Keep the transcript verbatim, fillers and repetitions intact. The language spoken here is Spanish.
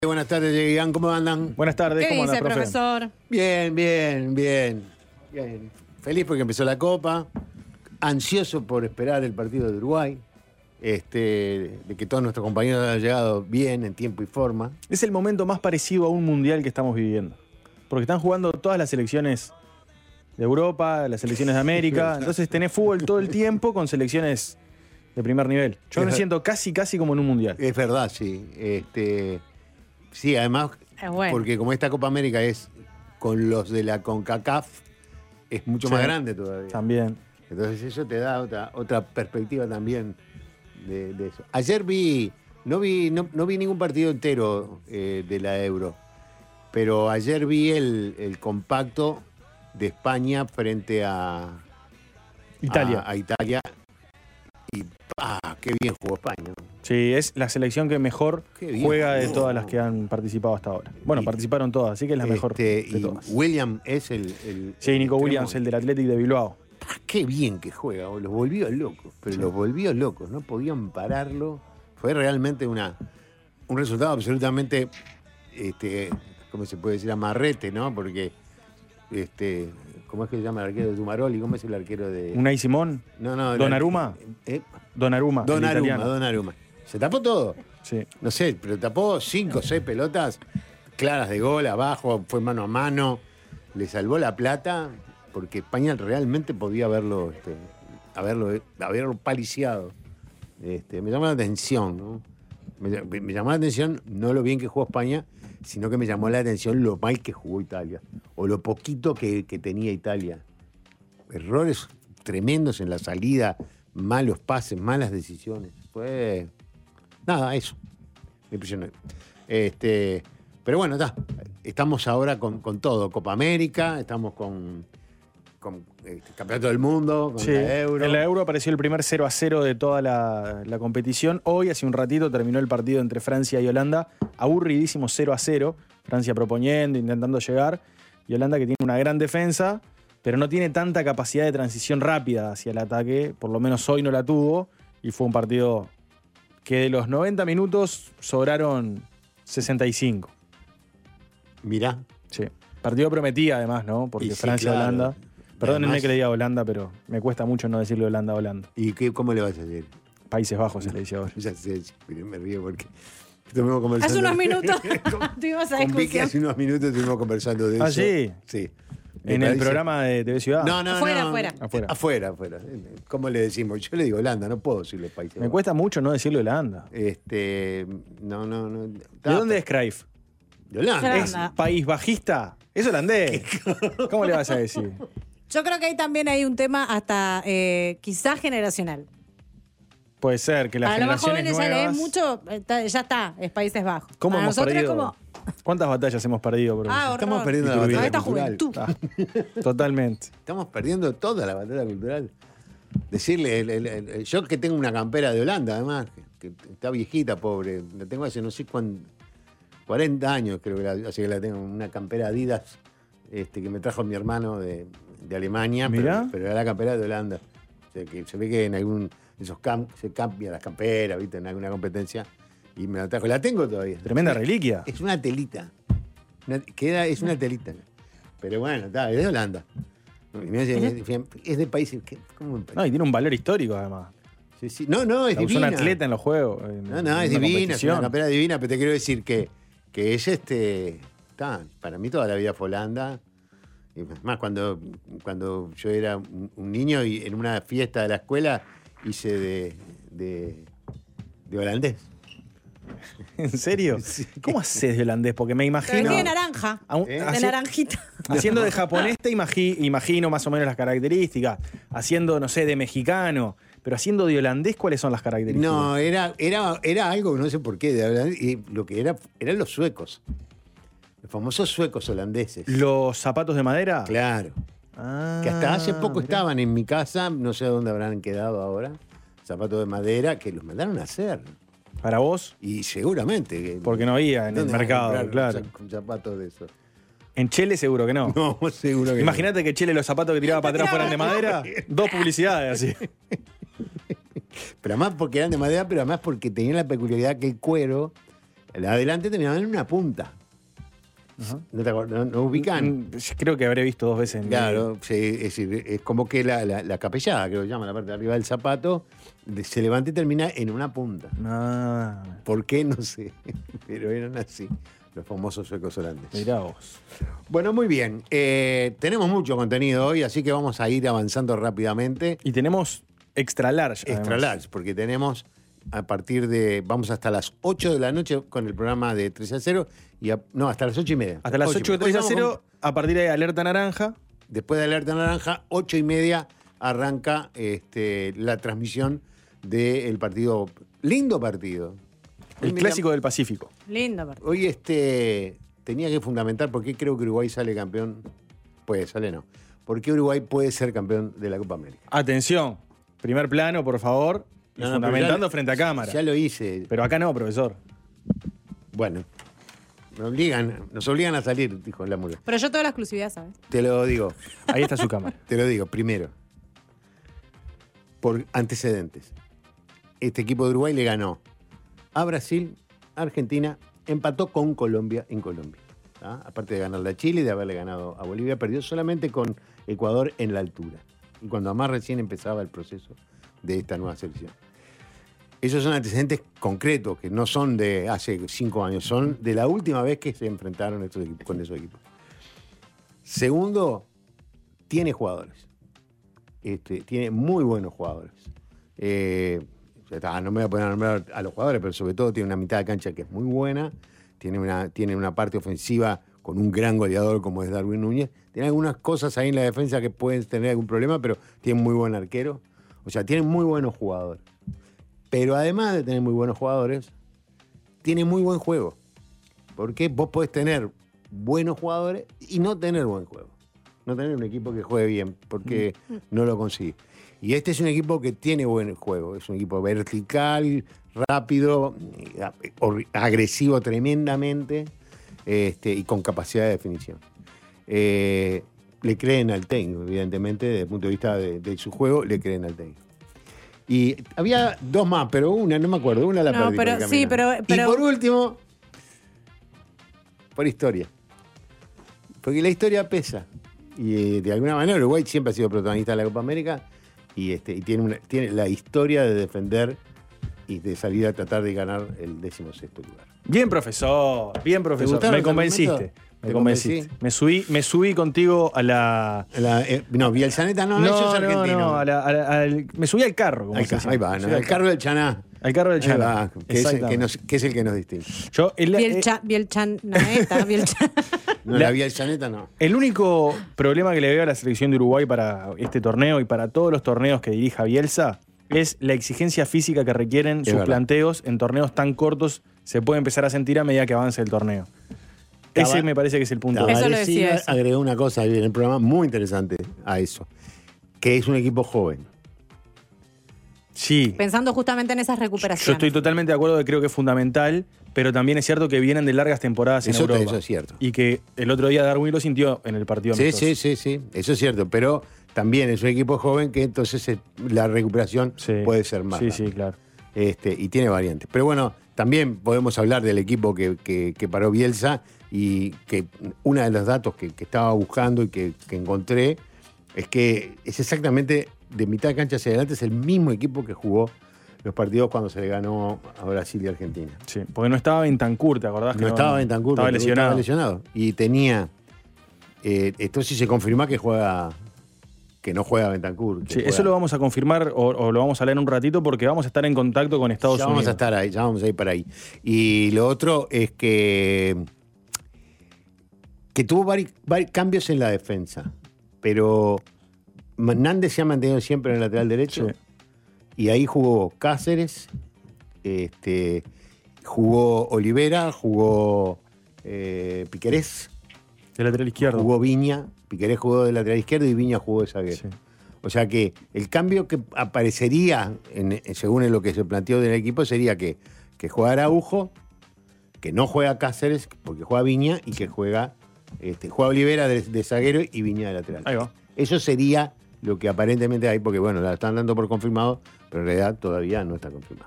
Buenas tardes, Ian, ¿cómo andan? Buenas tardes, ¿Qué ¿cómo dice, anda, profe? profesor? Bien, bien, bien, bien. Feliz porque empezó la Copa, ansioso por esperar el partido de Uruguay, este, de que todos nuestros compañeros hayan llegado bien, en tiempo y forma. Es el momento más parecido a un mundial que estamos viviendo. Porque están jugando todas las selecciones de Europa, las selecciones de América. Entonces tenés fútbol todo el tiempo con selecciones de primer nivel. Yo me siento casi, casi como en un mundial. Es verdad, sí. Este, sí, además, Es bueno. porque como esta Copa América es con los de la CONCACAF, es mucho Sí, más grande todavía. También. Entonces eso te da otra, otra perspectiva también de, de eso. Ayer vi, no vi, no, no vi ningún partido entero eh, de la Euro, pero ayer vi el, el compacto de España frente a Italia. A, a Italia. Y ¡ah! ¡Qué bien jugó España! Sí, es la selección que mejor Qué bien juega de jugó. todas las que han participado hasta ahora. Bueno, Y- participaron todas, así que es la mejor Este, de y todas. William es el, el Sí, Nico extremo. Williams, el del Athletic de Bilbao. ¡Ah! ¡Qué bien que juega! Los volvió locos, pero Sí. los volvió locos. No podían pararlo. Fue realmente una, un resultado absolutamente, este, ¿cómo se puede decir? Amarrete, ¿no? Porque, este, ¿cómo es que se llama el arquero de Dumaroli? ¿Cómo es el arquero de...? Unai Simón, No, no. el Donnarumma. arque- Eh, Donnarumma, el Donnarumma, italiano. Donnarumma. Se tapó todo. Sí. No sé, pero tapó cinco o seis pelotas claras de gol, abajo, fue mano a mano. Le salvó la plata porque España realmente podía haberlo, este, haberlo, haberlo paliciado. Este, me llamó la atención, ¿no? Me, me llamó la atención no lo bien que jugó España, sino que me llamó la atención lo mal que jugó Italia, o lo poquito que, que tenía Italia. Errores tremendos en la salida, malos pases, malas decisiones. Fue... Nada, eso. Me impresionó. Este, pero bueno, está. Estamos ahora con, con todo. Copa América, estamos con, con este, Campeonato del Mundo, con Sí, la Euro. en la Euro apareció el primer cero a cero de toda la, la competición. Hoy, hace un ratito, terminó el partido entre Francia y Holanda. Aburridísimo cero a cero. Francia proponiendo, intentando llegar. Y Holanda, que tiene una gran defensa, pero no tiene tanta capacidad de transición rápida hacia el ataque. Por lo menos hoy no la tuvo. Y fue un partido que de los noventa minutos sobraron sesenta y cinco. Mirá. Sí. Partido prometía, además, ¿no? Porque Y sí, Francia-Holanda. claro. Perdónenme Además- que le diga Holanda, pero me cuesta mucho no decirle Holanda a Holanda. ¿Y qué, cómo le vas a decir? Países Bajos se le dice ahora. Ya sé, pero me río porque estuvimos conversando. Hace unos minutos tuvimos a Con Vicky discusión. hace unos minutos estuvimos conversando de eso. ¿Ah, sí? Sí. Me En el parece- programa de T V Ciudad. No, no, Afuera, no. afuera. Afuera. Afuera, afuera. ¿Cómo le decimos? Yo le digo Holanda, no puedo decirle Países Me Bajos. cuesta mucho no decirle Holanda. Este, no, no, no. ¿De dónde es Cruyff? De Holanda. Holanda. ¿Es país bajista? Es holandés. ¿Cómo le vas a decir? Yo creo que ahí también hay un tema hasta eh, quizás generacional. Puede ser que las A los más generaciones jóvenes ya nuevas... lees mucho, está- ya está, es Países Bajos. ¿Cómo Para hemos nosotros perdido? como... ¿Cuántas batallas hemos perdido? Por Ah, eso? Estamos horror. perdiendo la Iturbide. batalla Esta cultural. juventud. Ah, totalmente. Estamos perdiendo toda la batalla cultural. Decirle, el- el- el- yo que tengo una campera de Holanda, además, que, que está viejita, pobre, la tengo hace no sé cuánto, cuarenta años creo que la, así que la tengo, una campera Adidas este, que me trajo mi hermano de, de Alemania, pero, Mirá. pero era la campera de Holanda. O sea, que se ve que en algún esos camp, se cambian las camperas, ¿viste? En alguna competencia, y me la trajo. La tengo todavía. Tremenda reliquia. Es una telita. Una- queda, es una telita. Pero bueno, está, es de Holanda. Y me dice, es de países. que- ¿Cómo un país? No, y tiene un valor histórico, además. Sí, sí. No, no, es La usó divina. un atleta en los juegos. en- No, no, es en una divina, es competición. una campera divina, pero te quiero decir que, que es este. Está, para mí toda la vida fue Holanda. Y más cuando, cuando yo era un, un niño y en una fiesta de la escuela hice de, de, de holandés. ¿En serio? Sí. ¿Cómo haces de holandés? Porque me Te imagino... vestí de naranja, a un- ¿Eh? de haci- naranjita. Haciendo de japonés te imagi- imagino más o menos las características. Haciendo, no sé, de mexicano. Pero haciendo de holandés, ¿cuáles son las características? No, era, era, era algo, no sé por qué, de holandés, y lo que era, eran los suecos. Los famosos suecos holandeses. ¿Los zapatos de madera? Claro. Ah, Que hasta hace poco mirá. estaban en mi casa, no sé dónde habrán quedado ahora, zapatos de madera que los mandaron a hacer. ¿Para vos? Y seguramente. que- Porque no había en el ¿dónde vas a mercado, comprar claro. un za- un zapato de esos? En Chele seguro que no. No, seguro que Imagínate que Chele los zapatos que tiraba para atrás fueran de madera. Dos publicidades así. no. Pero además porque eran de madera, pero además porque tenían la peculiaridad que el cuero La adelante terminaba en una punta. Ajá. ¿No te acuerdas? ¿No, no ubican? Mm, Creo que habré visto dos veces en Claro, sí, es decir, es como que la, la, la capellada, que lo llaman, la parte de arriba del zapato, de- se levanta y termina en una punta. Ah, ¿Por qué? No sé, pero eran así, los famosos suecos holandeses. mirá vos. Bueno, muy bien. Eh, tenemos mucho contenido hoy, así que vamos a ir avanzando rápidamente. Y tenemos extra large. Extra además. large, porque tenemos a partir de, vamos hasta las ocho de la noche con el programa de tres a cero, y a- no, hasta las ocho y media. Hasta las ocho de tres a Hoy vamos cero, a partir de alerta naranja. con- después de Alerta Naranja, ocho y media arranca este, la transmisión del partido, lindo partido. Hoy El me clásico del Pacífico. Lindo, partido. Hoy este, tenía que fundamentar por qué creo que Uruguay sale campeón. Puede, sale no. ¿Por qué Uruguay puede ser campeón de la Copa América? Atención. Primer plano, por favor. Y No, no, fundamentando pero ya- frente a cámara. Ya lo hice. Pero acá no, profesor. Bueno, nos obligan, nos obligan a salir, dijo la mula. Pero yo toda la exclusividad, ¿sabes? Te lo digo, Ahí está su cámara. te lo digo, primero. Por antecedentes. Este equipo de Uruguay le ganó a Brasil, a Argentina, empató con Colombia en Colombia. ¿Ah? Aparte de ganarle a Chile y de haberle ganado a Bolivia, perdió solamente con Ecuador en la altura. Y cuando además recién empezaba el proceso de esta nueva selección. Esos son antecedentes concretos, que no son de hace cinco años, son de la última vez que se enfrentaron estos equipos, con esos equipos. Segundo, tiene jugadores. Este, tiene muy buenos jugadores. Eh, ya está, no me voy a poner a nombrar a los jugadores, pero sobre todo tiene una mitad de cancha que es muy buena, tiene una, tiene una parte ofensiva con un gran goleador como es Darwin Núñez. Tiene algunas cosas ahí en la defensa que pueden tener algún problema, pero tiene muy buen arquero. O sea, tiene muy buenos jugadores. Pero además de tener muy buenos jugadores, tiene muy buen juego. Porque vos podés tener buenos jugadores y no tener buen juego. No tener un equipo que juegue bien, porque no lo consigue. Y este es un equipo que tiene buen juego. Es un equipo vertical, rápido, agresivo tremendamente, este, y con capacidad de definición. Eh, le creen al técnico, evidentemente, desde el punto de vista de, de su juego, le creen al técnico. Y había dos más, pero una, no me acuerdo, una la No, perdí. pero por el sí, camino. pero- pero- Y por último, por historia. Porque la historia pesa. Y eh, de alguna manera Uruguay siempre ha sido protagonista de la Copa América y, este, y tiene, una, tiene la historia de defender y de salir a tratar de ganar el decimosexto lugar. Bien, profesor. Bien, profesor. gustaron Me los convenciste. argumentos? Me ¿Te convenciste. convencí? Me subí, me subí contigo a la. La, eh, no, Bielsaneta no, no, no, eso es no, argentino. no, a la- a la- al- me subí al carro. Como Al se ca- dice. ahí va, Me ¿no? subí al El carro del Chaná. Al carro del Ahí Chana. va, que, es el que, nos, que es el que nos distingue. Yo, el, eh, Bielcha, Bielchan, Naeta, Bielchan. No, La- la Bielsaneta no. el único problema que le veo a la selección de Uruguay para este torneo y para todos los torneos que dirija Bielsa es la exigencia física que requieren Es sus verdad. planteos en torneos tan cortos. Se puede empezar a sentir a medida que avance el torneo. Ese Taba- me parece que es el punto. Eso lo Tabaré-Silva decía eso. agregó una cosa ahí en el programa muy interesante a eso, que es un equipo joven. Sí. Pensando justamente en esas recuperaciones. Yo estoy totalmente de acuerdo que creo que es fundamental, pero también es cierto que vienen de largas temporadas en Eso, Europa. eso es cierto. Y que el otro día Darwin lo sintió en el partido Sí, amistoso. sí, sí, sí, eso es cierto, pero también es un equipo joven que entonces eh, la recuperación Sí. puede ser más. Sí, rápida. sí, claro. Este, y tiene variantes. Pero bueno, también podemos hablar del equipo que, que- que paró Bielsa y que uno de los datos que, que estaba buscando y que, que encontré es que es exactamente de mitad de cancha hacia adelante, es el mismo equipo que jugó los partidos cuando se le ganó a Brasil y Argentina. Sí, porque no estaba Bentancur, ¿te acordás? que No estaba Bentancur, Estaba porque lesionado. estaba lesionado. Y tenía. Eh, esto sí se confirma que juega. Que no juega Bentancur. que Sí, juega- eso lo vamos a confirmar o, o lo vamos a leer en un ratito porque vamos a estar en contacto con Estados ya Unidos. vamos a estar ahí, ya vamos a ir para ahí. Y lo otro es que. Que tuvo vari- vari- cambios en la defensa. Pero Nández se ha mantenido siempre en el lateral derecho. Sí. Y ahí jugó Cáceres, este, jugó Olivera, jugó eh, Piquerés. De lateral izquierdo. Jugó Viña, Piquerés jugó de lateral izquierdo y Viña jugó de zaguero. Sí. O sea que el cambio que aparecería, en, en- según en lo que se planteó del equipo, sería que, que juega Araujo, que no juega Cáceres, porque juega Viña, y que juega, este, juega Olivera de, de zaguero y Viña de lateral. Ahí va. Eso sería lo que aparentemente hay, porque bueno, la están dando por confirmado, pero en realidad todavía no está confirmado.